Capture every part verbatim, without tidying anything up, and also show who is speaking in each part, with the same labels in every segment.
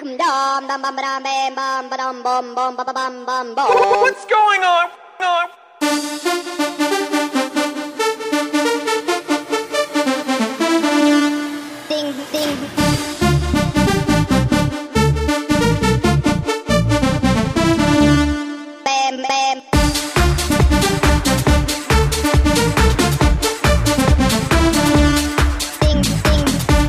Speaker 1: What's going on?
Speaker 2: Ding, ding. Bam, bam. Ding, ding.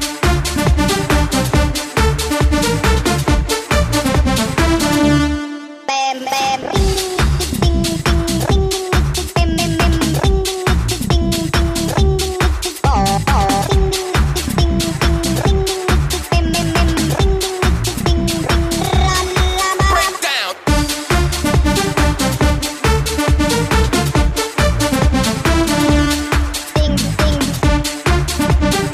Speaker 2: Bam, bam. Ring, ding, ding, ring, bam, bam, bam. Ring, ding, ding, ring, oh, oh. Ring, ding, ding, ring, bam, bam, bam. Ring, ding, ding, ra, la, la.
Speaker 1: Break down.
Speaker 2: Ding, ding.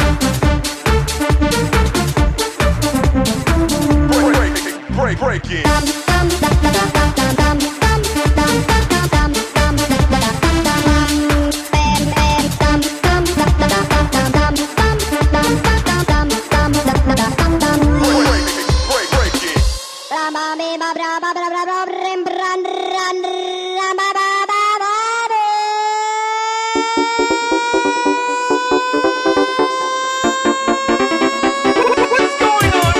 Speaker 1: Break, break, break, break it.
Speaker 2: Dum, dum, dum, dum, dum, dum, dum, dum, dum, dum, dum, dum, dum. Bam, bam, dum, dum, dum, dum, dum, dum, dum, dum, dum, dum, dum, dum, dum.
Speaker 1: Break, break, break it.
Speaker 2: Ra, ba, be, ba, bra, ba, bra, bra, bra, rim, bran, ran, ra, ba, ba, ba, ba, be.
Speaker 1: What's going on?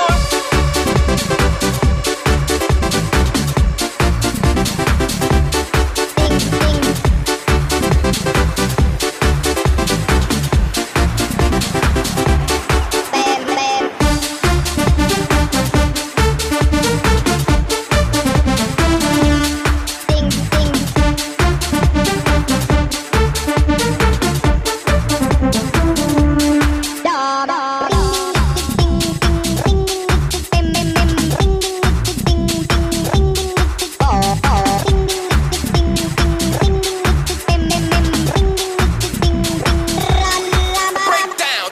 Speaker 2: Ding, ding. Bam, bam. Ding, ding. Da, da, ring, ding, ding, ring, bam, bam, bam. Ring, ding, ding, ring, oh, oh. Ring, ding, ding, ring, bam, bam, bam. Ring, ding, ding, ra, la, la.
Speaker 1: Break down.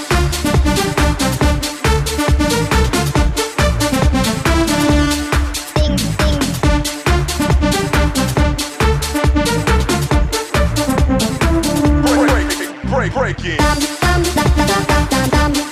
Speaker 2: Ding, ding.
Speaker 1: Break, break, break it.
Speaker 2: Dum, dum, dum, dum, dum, dum, dum.